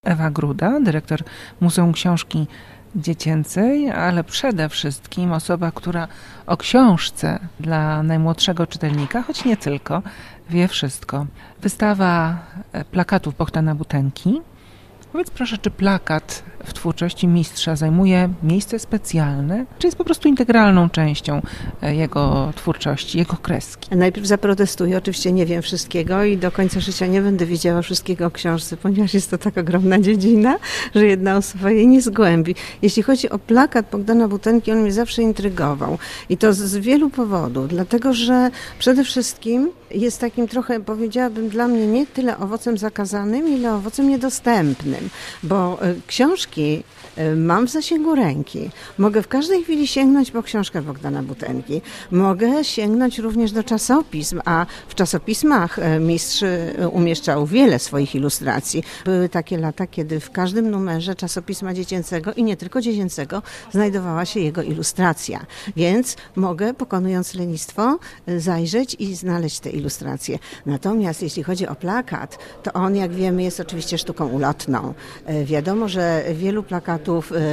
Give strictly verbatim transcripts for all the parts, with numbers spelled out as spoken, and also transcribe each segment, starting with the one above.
Ewa Gruda, dyrektor Muzeum Książki Dziecięcej, ale przede wszystkim osoba, która o książce dla najmłodszego czytelnika, choć nie tylko, wie wszystko. Wystawa plakatów Bohdana Butenki. Powiedz proszę, czy plakat w twórczości mistrza zajmuje miejsce specjalne, czy jest po prostu integralną częścią jego twórczości, jego kreski? Najpierw zaprotestuję, oczywiście nie wiem wszystkiego i do końca życia nie będę wiedziała wszystkiego o książce, ponieważ jest to tak ogromna dziedzina, że jedna osoba jej nie zgłębi. Jeśli chodzi o plakat Bohdana Butenki, on mnie zawsze intrygował i to z wielu powodów, dlatego że przede wszystkim jest takim trochę, powiedziałabym, dla mnie nie tyle owocem zakazanym, ile owocem niedostępnym, bo książki mam w zasięgu ręki. Mogę w każdej chwili sięgnąć po książkę Bohdana Butenki. Mogę sięgnąć również do czasopism, a w czasopismach mistrz umieszczał wiele swoich ilustracji. Były takie lata, kiedy w każdym numerze czasopisma dziecięcego i nie tylko dziecięcego znajdowała się jego ilustracja. Więc mogę, pokonując lenistwo, zajrzeć i znaleźć te ilustracje. Natomiast jeśli chodzi o plakat, to on, jak wiemy, jest oczywiście sztuką ulotną. Wiadomo, że wielu plakatów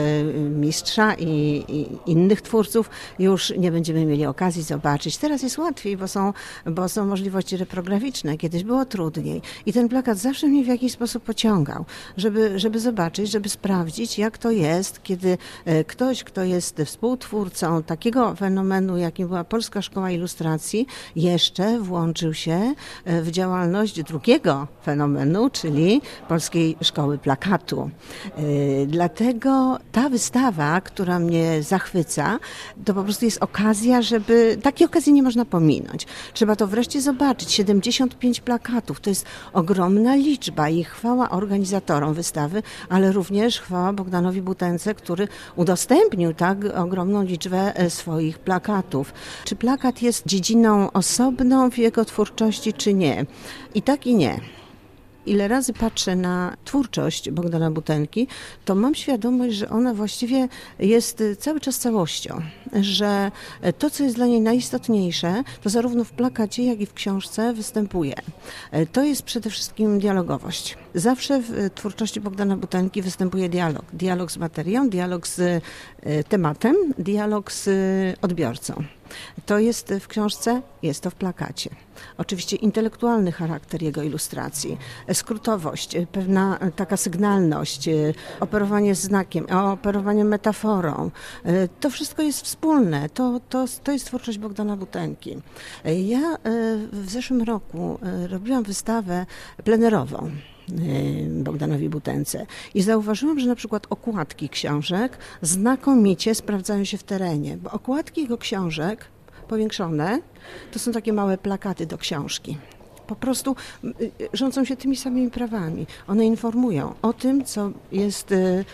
mistrza i, i innych twórców już nie będziemy mieli okazji zobaczyć. Teraz jest łatwiej, bo są, bo są możliwości reprograficzne. Kiedyś było trudniej. I ten plakat zawsze mnie w jakiś sposób pociągał, żeby, żeby zobaczyć, żeby sprawdzić, jak to jest, kiedy ktoś, kto jest współtwórcą takiego fenomenu, jakim była Polska Szkoła Ilustracji, jeszcze włączył się w działalność drugiego fenomenu, czyli Polskiej Szkoły Plakatu. Dlatego ta wystawa, która mnie zachwyca, to po prostu jest okazja, żeby... Takiej okazji nie można pominąć. Trzeba to wreszcie zobaczyć. siedemdziesiąt pięć plakatów. To jest ogromna liczba i chwała organizatorom wystawy, ale również chwała Bohdanowi Butence, który udostępnił tak ogromną liczbę swoich plakatów. Czy plakat jest dziedziną osobną w jego twórczości, czy nie? I tak i nie. Ile razy patrzę na twórczość Bohdana Butenki, to mam świadomość, że ona właściwie jest cały czas całością, że to, co jest dla niej najistotniejsze, to zarówno w plakacie, jak i w książce występuje. To jest przede wszystkim dialogowość. Zawsze w twórczości Bohdana Butenki występuje dialog. Dialog z materią, dialog z tematem, dialog z odbiorcą. To jest w książce, jest to w plakacie. Oczywiście intelektualny charakter jego ilustracji, skrótowość, pewna taka sygnalność, operowanie znakiem, operowanie metaforą. To wszystko jest wspólne. To, to, to jest twórczość Bohdana Butenki. Ja w zeszłym roku robiłam wystawę plenerową Bohdanowi Butence i zauważyłam, że na przykład okładki książek znakomicie sprawdzają się w terenie, bo okładki jego książek powiększone to są takie małe plakaty do książki. Po prostu rządzą się tymi samymi prawami. One informują o tym, co jest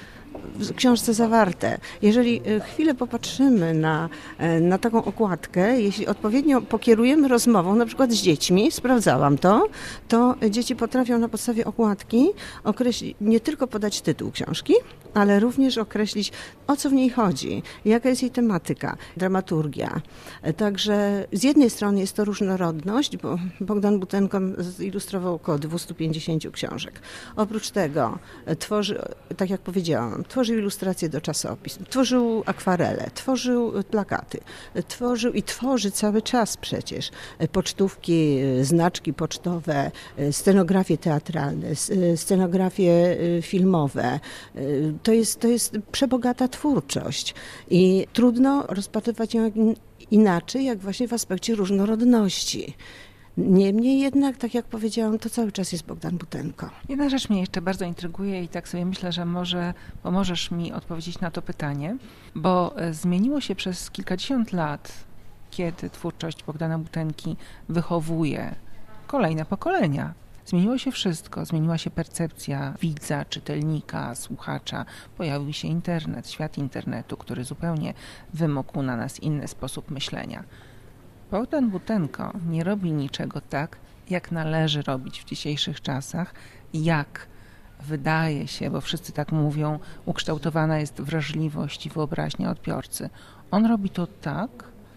w książce zawarte. Jeżeli chwilę popatrzymy na, na taką okładkę, jeśli odpowiednio pokierujemy rozmową, na przykład z dziećmi, sprawdzałam to, to dzieci potrafią na podstawie okładki określić, nie tylko podać tytuł książki, ale również określić, o co w niej chodzi, jaka jest jej tematyka, dramaturgia. Także z jednej strony jest to różnorodność, bo Bohdan Butenko zilustrował około dwieście pięćdziesiąt książek. Oprócz tego tworzy, tak jak powiedziałam, tworzył ilustracje do czasopism, tworzył akwarele, tworzył plakaty, tworzył i tworzy cały czas przecież pocztówki, znaczki pocztowe, scenografie teatralne, scenografie filmowe. To jest, to jest przebogata twórczość i trudno rozpatrywać ją inaczej, jak właśnie w aspekcie różnorodności. Niemniej jednak, tak jak powiedziałam, to cały czas jest Bohdan Butenko. Jedna rzecz mnie jeszcze bardzo intryguje i tak sobie myślę, że może pomożesz mi odpowiedzieć na to pytanie, bo zmieniło się przez kilkadziesiąt lat, kiedy twórczość Bohdana Butenki wychowuje kolejne pokolenia. Zmieniło się wszystko, zmieniła się percepcja widza, czytelnika, słuchacza, pojawił się internet, świat internetu, który zupełnie wymógł na nas inny sposób myślenia. Bohdan Butenko nie robi niczego tak, jak należy robić w dzisiejszych czasach, jak wydaje się, bo wszyscy tak mówią, ukształtowana jest wrażliwość i wyobraźnia odbiorcy. On robi to tak,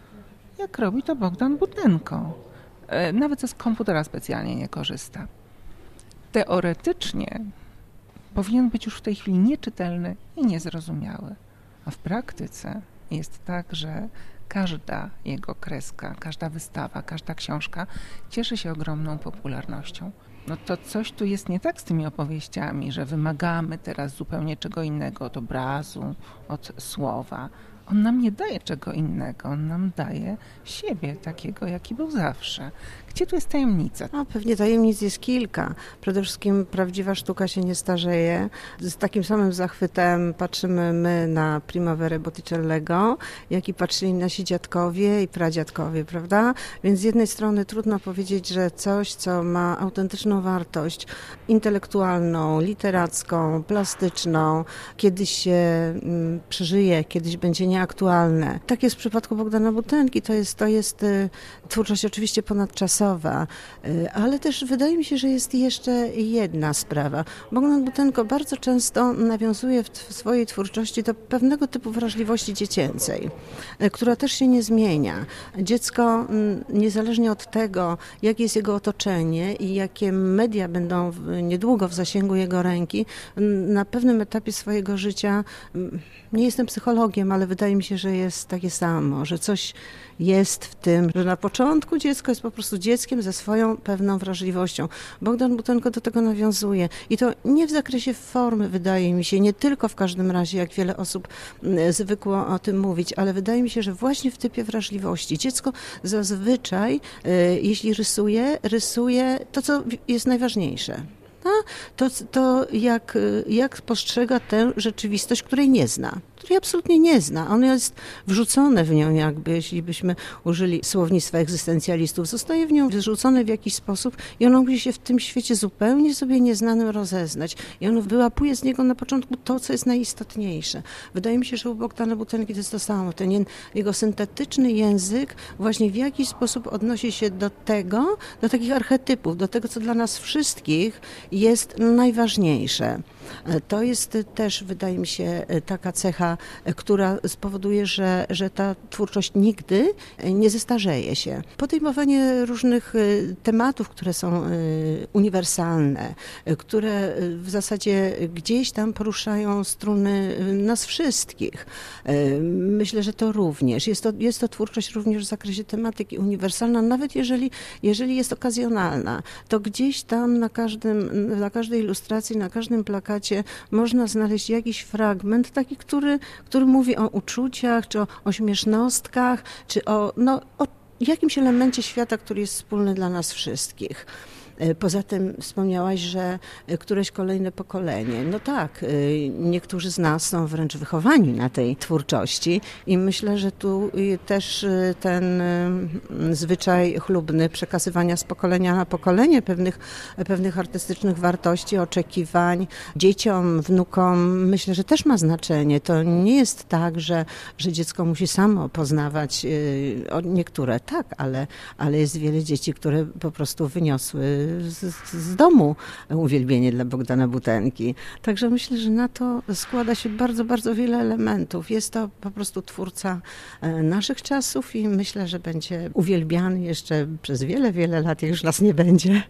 jak robi to Bohdan Butenko. Nawet ze komputera specjalnie nie korzysta. Teoretycznie powinien być już w tej chwili nieczytelny i niezrozumiały. A w praktyce jest tak, że każda jego kreska, każda wystawa, każda książka cieszy się ogromną popularnością. No to coś tu jest nie tak z tymi opowieściami, że wymagamy teraz zupełnie czego innego od obrazu, od słowa. On nam nie daje czego innego, on nam daje siebie takiego, jaki był zawsze. Gdzie tu jest tajemnica? No, pewnie tajemnic jest kilka. Przede wszystkim prawdziwa sztuka się nie starzeje. Z takim samym zachwytem patrzymy my na Primaverę Botticellego, jak i patrzyli nasi dziadkowie i pradziadkowie, prawda? Więc z jednej strony trudno powiedzieć, że coś, co ma autentyczną wartość intelektualną, literacką, plastyczną, kiedyś się mm, przeżyje, kiedyś będzie nieaktualne. Tak jest w przypadku Bogdana Butenki. To jest, to jest y, twórczość oczywiście ponadczasowa, ale też wydaje mi się, że jest jeszcze jedna sprawa. Bogdan Butenko bardzo często nawiązuje w swojej twórczości do pewnego typu wrażliwości dziecięcej, która też się nie zmienia. Dziecko, niezależnie od tego, jakie jest jego otoczenie i jakie media będą niedługo w zasięgu jego ręki, na pewnym etapie swojego życia, nie jestem psychologiem, ale wydaje mi się, że jest takie samo, że coś jest w tym, że na początku dziecko jest po prostu dzieckiem ze swoją pewną wrażliwością. Bogdan Butenko do tego nawiązuje i to nie w zakresie formy, wydaje mi się, nie tylko w każdym razie, jak wiele osób zwykło o tym mówić, ale wydaje mi się, że właśnie w typie wrażliwości. Dziecko zazwyczaj, jeśli rysuje, rysuje to, co jest najważniejsze. To, to jak, jak postrzega tę rzeczywistość, której nie zna, której absolutnie nie zna. Ono jest wrzucone w nią jakby, jeśli byśmy użyli słownictwa egzystencjalistów, zostaje w nią wrzucone w jakiś sposób i ono musi się w tym świecie zupełnie sobie nieznanym rozeznać. I ono wyłapuje z niego na początku to, co jest najistotniejsze. Wydaje mi się, że u Bogdana Butenki to jest to samo. Ten jego syntetyczny język właśnie w jakiś sposób odnosi się do tego, do takich archetypów, do tego, co dla nas wszystkich jest najważniejsze. To jest też, wydaje mi się, taka cecha, która spowoduje, że, że ta twórczość nigdy nie zestarzeje się. Podejmowanie różnych tematów, które są uniwersalne, które w zasadzie gdzieś tam poruszają struny nas wszystkich. Myślę, że to również. Jest to, jest to twórczość również w zakresie tematyki uniwersalna, nawet jeżeli, jeżeli jest okazjonalna. To gdzieś tam na każdym, na każdej ilustracji, na każdym plakacie można znaleźć jakiś fragment, taki, który, który mówi o uczuciach, czy o, o śmiesznostkach, czy o, no, o jakimś elemencie świata, który jest wspólny dla nas wszystkich. Poza tym wspomniałaś, że któreś kolejne pokolenie. No tak, niektórzy z nas są wręcz wychowani na tej twórczości i myślę, że tu też ten zwyczaj chlubny przekazywania z pokolenia na pokolenie pewnych, pewnych artystycznych wartości, oczekiwań dzieciom, wnukom, myślę, że też ma znaczenie. To nie jest tak, że, że dziecko musi samo poznawać niektóre, tak, ale, ale jest wiele dzieci, które po prostu wyniosły Z, z domu uwielbienie dla Bogdana Butenki. Także myślę, że na to składa się bardzo, bardzo wiele elementów. Jest to po prostu twórca naszych czasów i myślę, że będzie uwielbiany jeszcze przez wiele, wiele lat, jak już nas nie będzie.